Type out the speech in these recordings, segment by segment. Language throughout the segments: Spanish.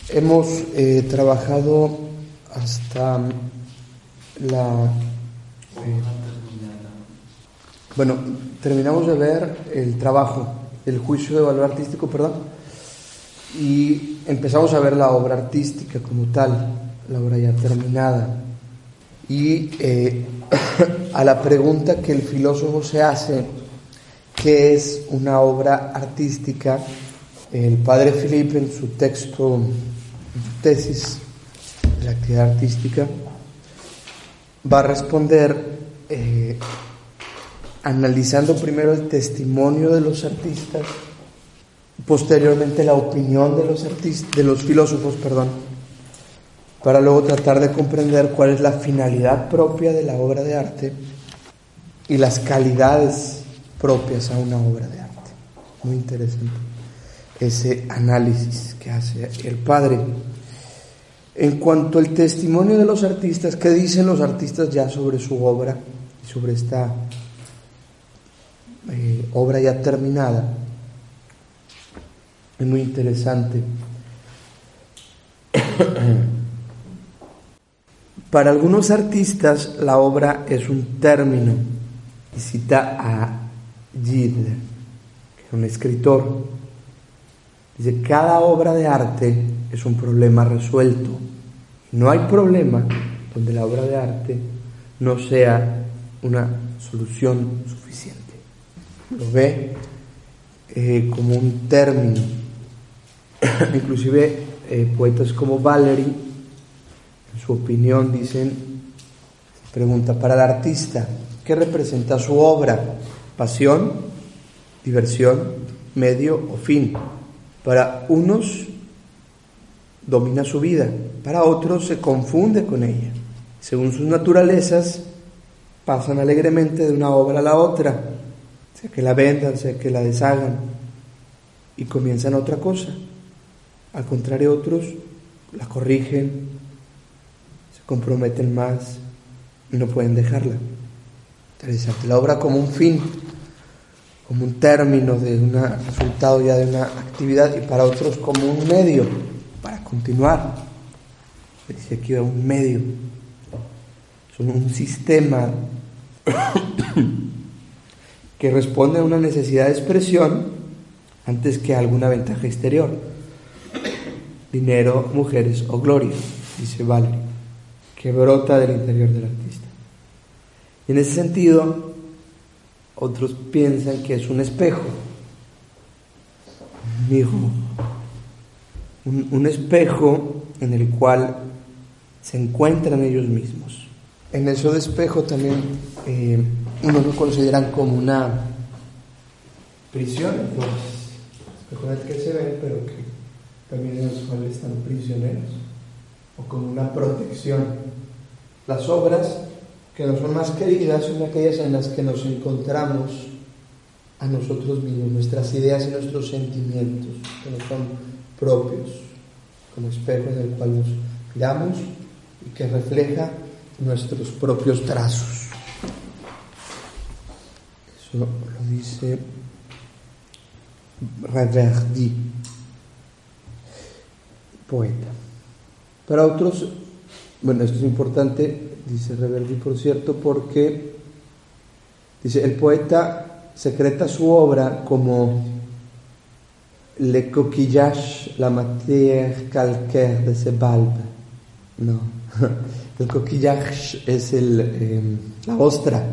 Hemos trabajado hasta terminamos de ver el juicio de valor artístico, y empezamos a ver la obra artística como tal, la obra ya terminada. Y a la pregunta que el filósofo se hace, ¿qué es una obra artística?, el padre Philippe en su texto, en su tesis de la actividad artística, va a responder analizando primero el testimonio de los artistas, posteriormente la opinión de los filósofos, para luego tratar de comprender cuál es la finalidad propia de la obra de arte y las calidades propias a una obra de arte. Muy interesante ese análisis que hace el padre. En cuanto al testimonio de los artistas, ¿qué dicen los artistas ya sobre su obra y sobre esta obra ya terminada? Es muy interesante. Para algunos artistas la obra es un término, y cita a Gide, que es un escritor. Dice: cada obra de arte es un problema resuelto. No hay problema donde la obra de arte no sea una solución suficiente. Lo ve como un término. Inclusive poetas como Valéry, en su opinión, pregunta para el artista, ¿qué representa su obra? ¿Pasión, diversión, medio o fin? Para unos domina su vida, para otros se confunde con ella. Según sus naturalezas, pasan alegremente de una obra a la otra, sea que la vendan, sea que la deshagan, y comienzan otra cosa. Al contrario, otros la corrigen, se comprometen más y no pueden dejarla. Interesante. La obra como un fin, como un término de un resultado ya de una actividad, y para otros como un medio para continuar. Dice aquí un medio, son un sistema que responde a una necesidad de expresión antes que a alguna ventaja exterior, dinero, mujeres o gloria, dice Valéry, que brota del interior del artista. Y en ese sentido, otros piensan que es un espejo, un espejo en el cual se encuentran ellos mismos. En eso de espejo también unos lo consideran como una prisión, espejo en el que se ven, pero que también en los cuales están prisioneros, o como una protección. Las obras que nos son más queridas son aquellas en las que nos encontramos a nosotros mismos, nuestras ideas y nuestros sentimientos, que nos son propios, como espejo en el cual nos miramos y que refleja nuestros propios trazos. Eso lo dice Reverdy, poeta. Para otros, esto es importante, dice Reverdy, por cierto, porque dice: el poeta secreta su obra como le coquillage, la matière calcaire de ses bulbes. No, el coquillage es la ostra.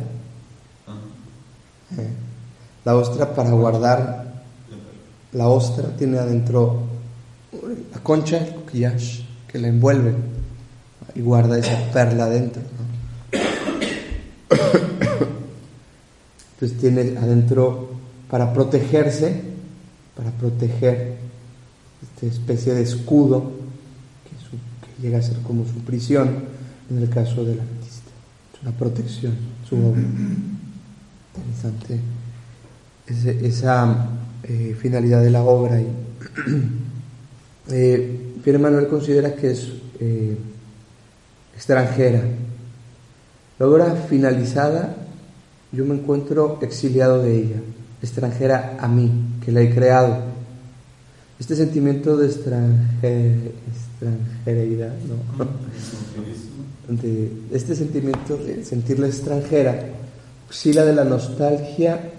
La ostra, para guardar, la ostra tiene adentro la concha, el coquillage, que la envuelve y guarda esa perla adentro, Entonces tiene adentro, para protegerse, para proteger esta especie de escudo que llega a ser como su prisión en el caso del artista. Es una protección, su obra. Interesante esa finalidad de la obra. Pierre Emmanuel considera que es extranjera. La obra finalizada, yo me encuentro exiliado de ella, extranjera a mí, que la he creado. este sentimiento de extranjeridad, ¿no? De este sentimiento de sentirla extranjera, oscila de la nostalgia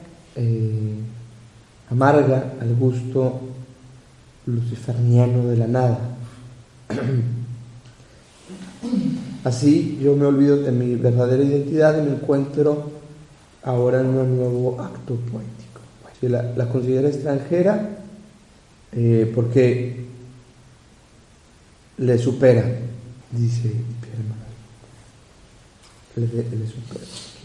amarga al gusto luciferniano de la nada. Así yo me olvido de mi verdadera identidad y me encuentro ahora en un nuevo acto poético. Si la considera extranjera porque le supera, dice Pierre Marais. Le supera.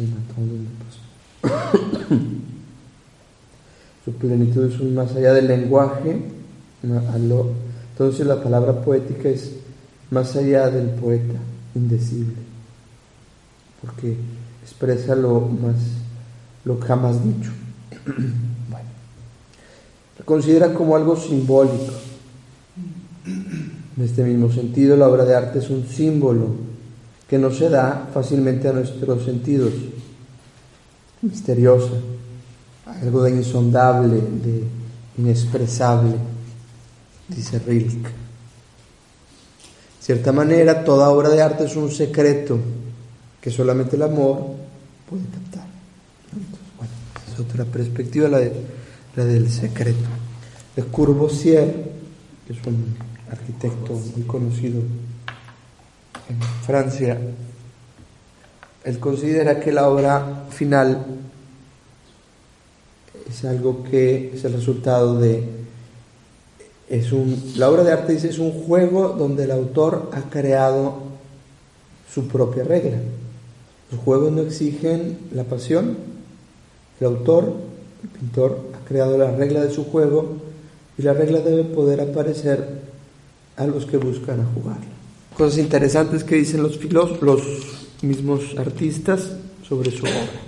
Su plenitud es un más allá del lenguaje. Entonces la palabra poética es más allá del poeta, indecible, porque expresa lo jamás dicho. Bueno, lo considera como algo simbólico. En este mismo sentido, la obra de arte es un símbolo que no se da fácilmente a nuestros sentidos, misteriosa, algo de insondable, de inexpresable, dice Rilke. De cierta manera, toda obra de arte es un secreto que solamente el amor puede captar. Entonces, bueno, esa es otra perspectiva, la del secreto. Le Corbusier, que es un arquitecto muy conocido en Francia, él considera que la obra final es algo que es el resultado de... la obra de arte, dice, es un juego donde el autor ha creado su propia regla. Los juegos no exigen la pasión. El autor, el pintor, ha creado la regla de su juego y la regla debe poder aparecer a los que buscan a jugarla. Cosas interesantes que dicen los mismos artistas sobre su obra.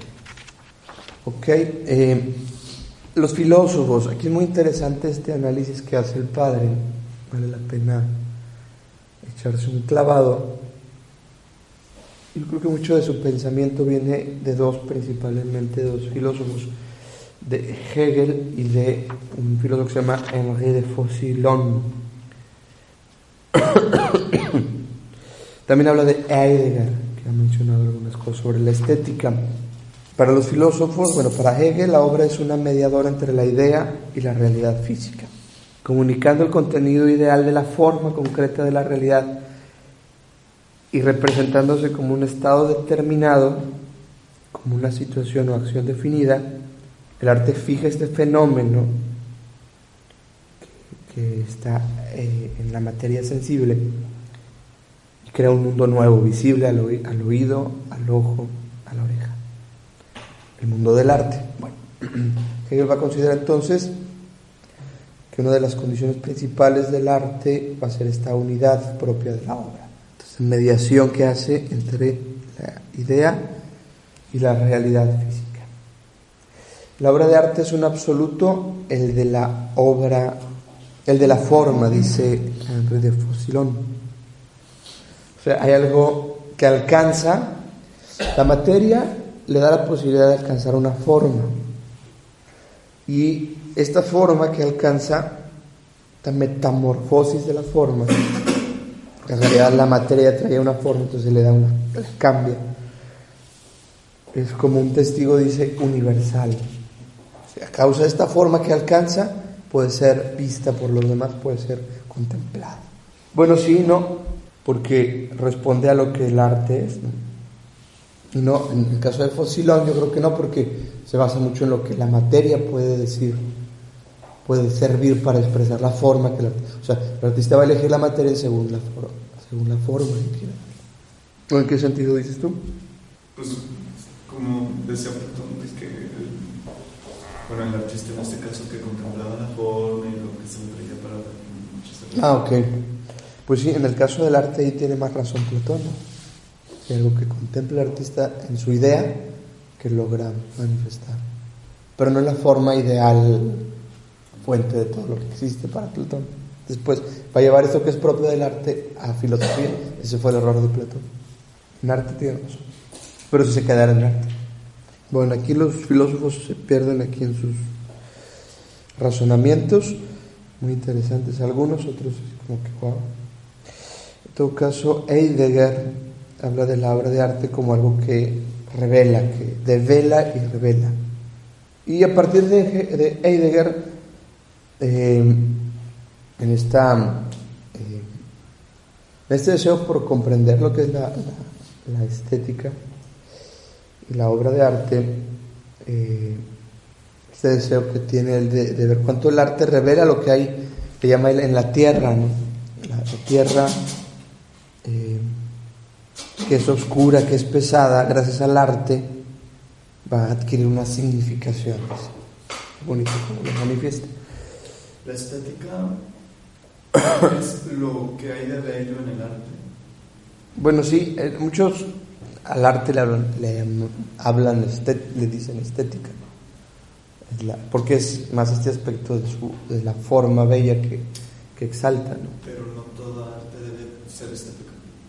Los filósofos, aquí es muy interesante este análisis que hace el padre, vale la pena echarse un clavado. Yo creo que mucho de su pensamiento viene de principalmente dos filósofos, de Hegel y de un filósofo que se llama Henri de Faucillon. También habla de Heidegger, que ha mencionado algunas cosas sobre la estética. Para los filósofos, para Hegel, la obra es una mediadora entre la idea y la realidad física, comunicando el contenido ideal de la forma concreta de la realidad y representándose como un estado determinado, como una situación o acción definida. El arte fija este fenómeno que está en la materia sensible y crea un mundo nuevo, visible al oído, al ojo, a la oreja. El mundo del arte. Bueno, Hegel va a considerar entonces que una de las condiciones principales del arte va a ser esta unidad propia de la obra. Entonces, mediación que hace entre la idea y la realidad física. La obra de arte es un absoluto, el de la forma, dice Henri de Faucillon. O sea, hay algo que alcanza la materia, le da la posibilidad de alcanzar una forma, y esta forma que alcanza, esta metamorfosis de la forma, en realidad la materia traía una forma, entonces le cambia, es como un testigo, dice, universal. O sea, a causa de esta forma que alcanza, puede ser vista por los demás, puede ser contemplada. Bueno, sí, no, porque responde a lo que el arte es, ¿no? Y no, en el caso de Faucillon yo creo que no, porque se basa mucho en lo que la materia puede decir, puede servir para expresar la forma que el artista va a elegir la materia según la forma que quiera. ¿En qué sentido dices tú? Pues como decía Platón, es que el artista en este caso que contemplaba la forma y lo que se le traía para ok. Pues sí, en el caso del arte ahí tiene más razón Platón, ¿no? Es algo que contempla el artista en su idea que logra manifestar, pero no es la forma ideal, fuente de todo lo que existe para Platón. Después va a llevar esto que es propio del arte a filosofía. Ese fue el error de Platón. En arte tiene razón, pero si se quedara en arte. Bueno, aquí los filósofos se pierden aquí en sus razonamientos, muy interesantes. Algunos, otros como que wow. En todo caso, Heidegger habla de la obra de arte como algo que revela, que devela y revela. Y a partir de Heidegger, en este deseo por comprender lo que es la estética y la obra de arte, este deseo que tiene él de ver cuánto el arte revela lo que hay, que llama él en la tierra, ¿no? La tierra que es oscura, que es pesada, gracias al arte va a adquirir una significación. Es bonito como lo manifiesta. La estética es lo que hay de bello en el arte. Bueno, sí, muchos al arte le dicen estética, porque es más este aspecto de la forma bella que exalta, ¿no? Pero no toda arte debe ser estética.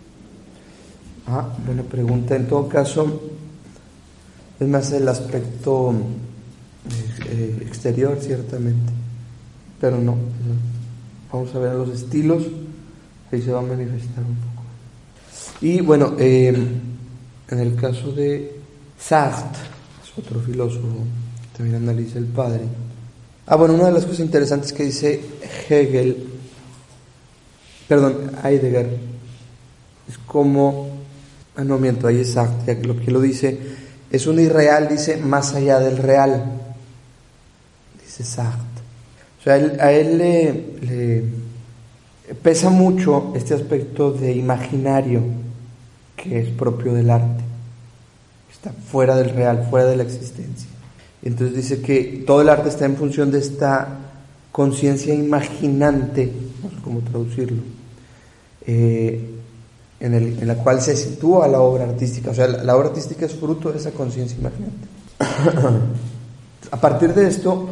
Buena pregunta. En todo caso, es más el aspecto exterior, ciertamente, pero no. Vamos a ver los estilos, ahí se va a manifestar un poco. Y bueno, en el caso de Sartre, es otro filósofo, también analiza el padre. Bueno, una de las cosas interesantes que dice Heidegger, es como, no miento, ahí es Sartre, lo que lo dice, es un irreal, dice, más allá del real, dice Sartre. O sea, a él le pesa mucho este aspecto de imaginario que es propio del arte, está fuera del real, fuera de la existencia. Entonces dice que todo el arte está en función de esta conciencia imaginante, no sé cómo traducirlo, en la cual se sitúa la obra artística. O sea, la obra artística es fruto de esa conciencia imaginante. A partir de esto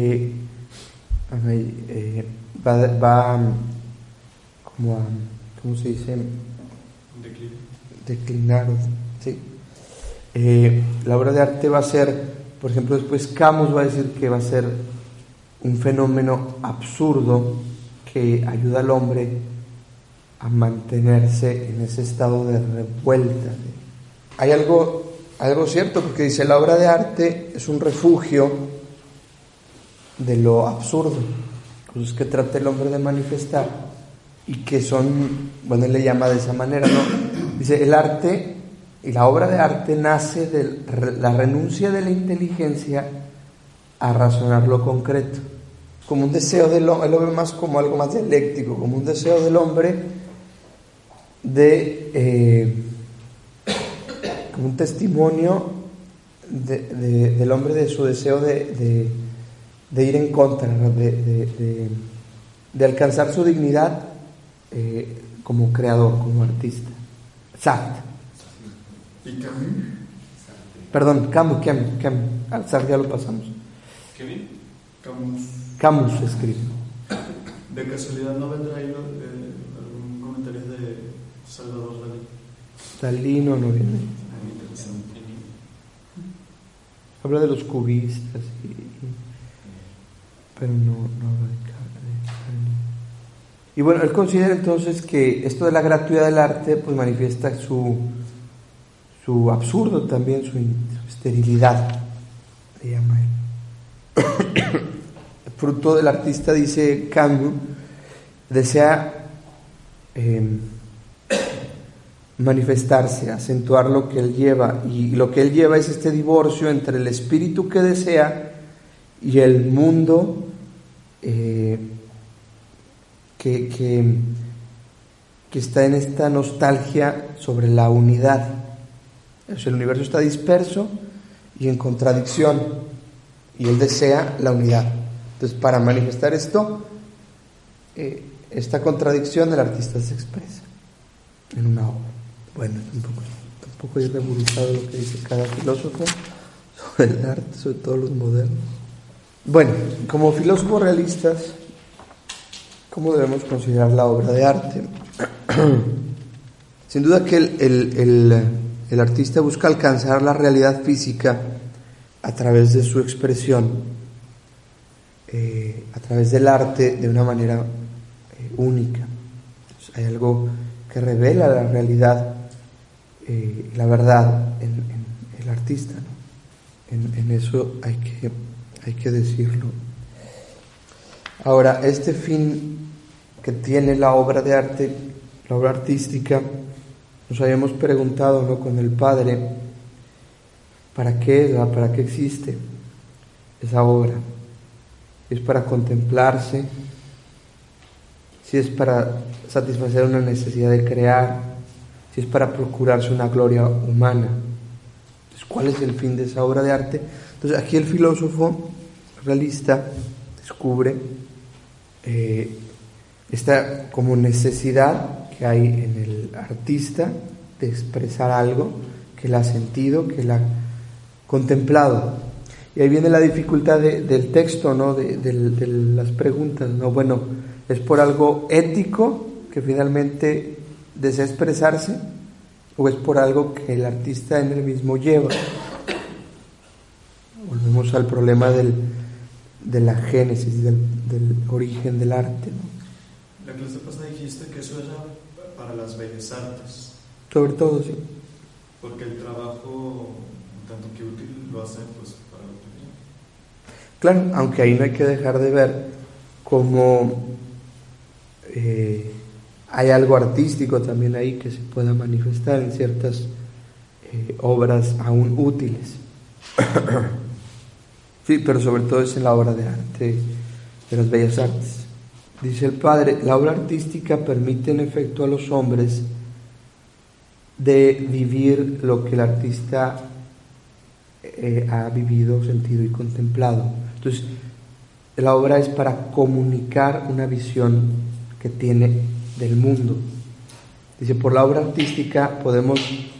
va como a, ¿cómo se dice? Declinar, sí. La obra de arte va a ser, por ejemplo, después Camus va a decir que va a ser un fenómeno absurdo que ayuda al hombre a mantenerse en ese estado de revuelta. Hay algo cierto, porque dice, la obra de arte es un refugio de lo absurdo, cosas que trata el hombre de manifestar y que son, bueno, él le llama de esa manera, ¿no? Dice, el arte y la obra de arte nace de la renuncia de la inteligencia a razonar lo concreto, como un deseo del hombre, él lo ve más como algo más dialéctico, como un deseo del hombre como un testimonio del hombre de su deseo de ir en contra, ¿no? de alcanzar su dignidad como creador, como artista. Sartre. ¿Y Camus? Perdón, Camus. Al Sartre ya lo pasamos. ¿Qué bien? Camus. Camus escribe. ¿De casualidad no vendrá ahí algún comentario de Salvador Dalí? Dalí no viene. Habla de los cubistas, pero no habla de Dalí. Y bueno, él considera entonces que esto de la gratuidad del arte pues manifiesta su absurdo también, su esterilidad, le llama él. El fruto del artista, dice Camus, desea manifestarse, acentuar lo que él lleva, y lo que él lleva es este divorcio entre el espíritu que desea y el mundo que está en esta nostalgia sobre la unidad. O sea, el universo está disperso y en contradicción, y él desea la unidad. Entonces, para manifestar esto, esta contradicción, el artista se expresa en una obra. Bueno, es un poco irrevolucionado lo que dice cada filósofo sobre el arte, sobre todo los modernos. Bueno, como filósofos realistas, ¿cómo debemos considerar la obra de arte? Sin duda que el artista busca alcanzar la realidad física a través de su expresión. a través del arte de una manera única. Entonces, hay algo que revela la realidad, la verdad en el artista, ¿no? En eso hay que decirlo. Ahora, este fin que tiene la obra de arte, la obra artística, nos habíamos preguntado, ¿no?, con el Padre, ¿para qué es? ¿Para qué existe esa obra? ¿Es para contemplarse? ¿Si es para satisfacer una necesidad de crear? ¿Si es para procurarse una gloria humana? Entonces, ¿cuál es el fin de esa obra de arte? Entonces, aquí el filósofo realista descubre esta como necesidad que hay en el artista de expresar algo que él ha sentido, que él ha contemplado. Y ahí viene la dificultad del texto, ¿no?, de las preguntas, ¿no? Bueno, ¿es por algo ético que finalmente desea expresarse? ¿O es por algo que el artista en él mismo lleva? Volvemos al problema de la génesis, del origen del arte, ¿no? La clase pasada dijiste que eso era para las bellas artes. Sobre todo, sí. Porque el trabajo, tanto que útil, lo hacen pues para la utilidad. Claro, aunque ahí no hay que dejar de ver cómo hay algo artístico también ahí que se pueda manifestar en ciertas obras aún útiles. Sí, pero sobre todo es en la obra de arte, de las bellas artes. Dice el Padre, la obra artística permite en efecto a los hombres de vivir lo que el artista ha vivido, sentido y contemplado. Entonces, la obra es para comunicar una visión que tiene del mundo. Dice, por la obra artística podemos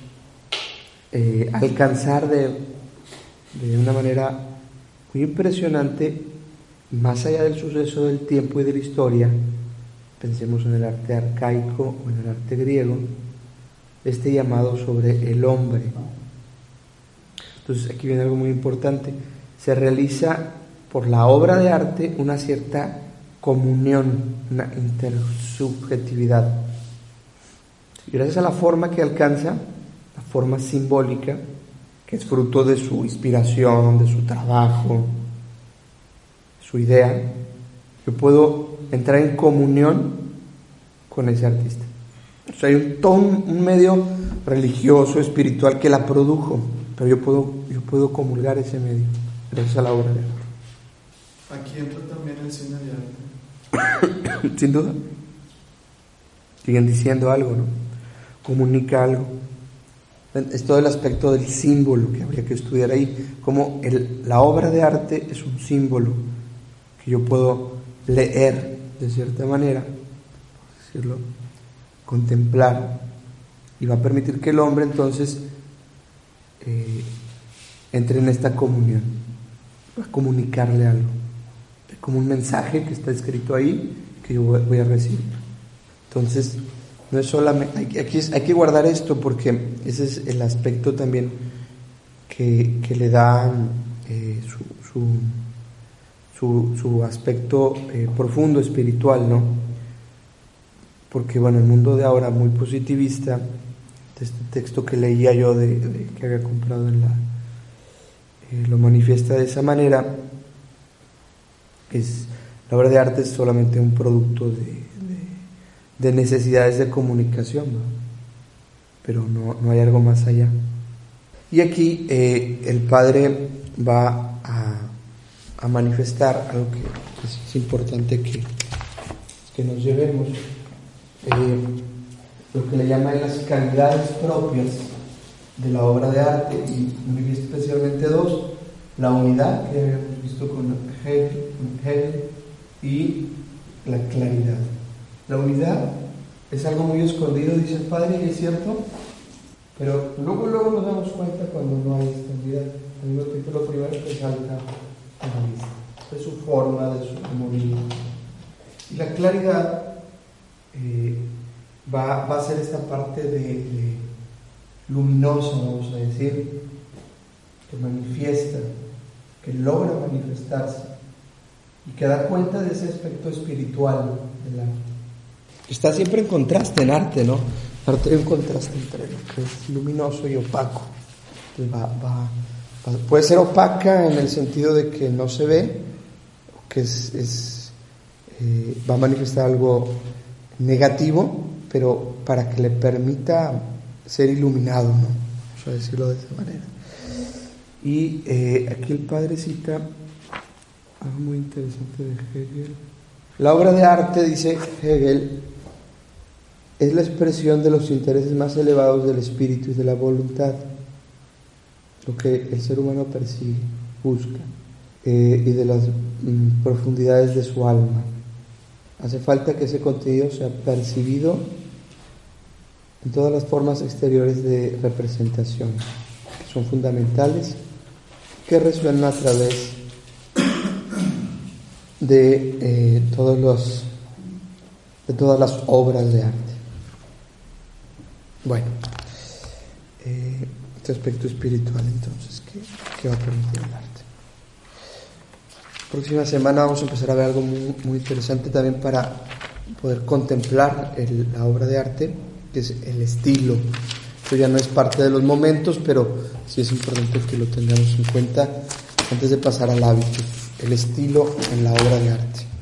alcanzar de una manera muy impresionante, más allá del suceso del tiempo y de la historia, pensemos en el arte arcaico o en el arte griego, este llamado sobre el hombre. Entonces aquí viene algo muy importante, se realiza por la obra de arte una cierta comunión, una intersubjetividad. Y gracias a la forma que alcanza, la forma simbólica, que es fruto de su inspiración, de su trabajo, su idea, yo puedo entrar en comunión con ese artista. O sea, hay todo un medio religioso, espiritual que la produjo, pero yo puedo comulgar ese medio gracias a la obra de arte. Aquí entra también el cine de arte. Sin duda. Siguen diciendo algo, ¿no? Comunica algo. Es todo el aspecto del símbolo que habría que estudiar ahí, como la obra de arte es un símbolo que yo puedo leer de cierta manera, por decirlo, contemplar, y va a permitir que el hombre entonces entre en esta comunión, va a comunicarle algo, como un mensaje que está escrito ahí que yo voy a recibir. Entonces, no es solamente, hay que guardar esto porque ese es el aspecto también que le da su aspecto profundo, espiritual, ¿no? Porque, bueno, el mundo de ahora muy positivista, de este texto que leía yo que había comprado lo manifiesta de esa manera, la obra de arte es solamente un producto de necesidades de comunicación, ¿no? Pero no hay algo más allá. Y aquí el Padre va a manifestar algo que es importante que nos llevemos, lo que le llaman las calidades propias de la obra de arte, y muy especialmente dos: la unidad, que habíamos visto con Hegel, y la claridad. La unidad es algo muy escondido, dice el Padre, y es cierto, pero luego nos damos cuenta cuando no hay esta unidad. Al mismo tiempo, lo primero que salta a la vista es su forma, de su armonía. Y la claridad va a ser esta parte de luminosa, vamos a decir, que manifiesta, que logra manifestarse y que da cuenta de ese aspecto espiritual del arte. Está siempre en contraste en arte, ¿no? Arte hay un contraste entre lo que es luminoso y opaco. Entonces puede ser opaca en el sentido de que no se ve, que va a manifestar algo negativo, pero para que le permita ser iluminado, ¿no? Vamos a decirlo de esa manera. Y aquí el padre cita algo muy interesante de Hegel. La obra de arte, dice Hegel, es la expresión de los intereses más elevados del espíritu y de la voluntad, lo que el ser humano persigue, busca, y de las profundidades de su alma. Hace falta que ese contenido sea percibido en todas las formas exteriores de representación, que son fundamentales, que resuenan a través de todas las obras de arte. Bueno, este aspecto espiritual, entonces, ¿qué va a permitir el arte? Próxima semana vamos a empezar a ver algo muy, muy interesante también para poder contemplar la obra de arte, que es el estilo. Esto ya no es parte de los momentos, pero sí es importante que lo tengamos en cuenta antes de pasar al hábito, el estilo en la obra de arte.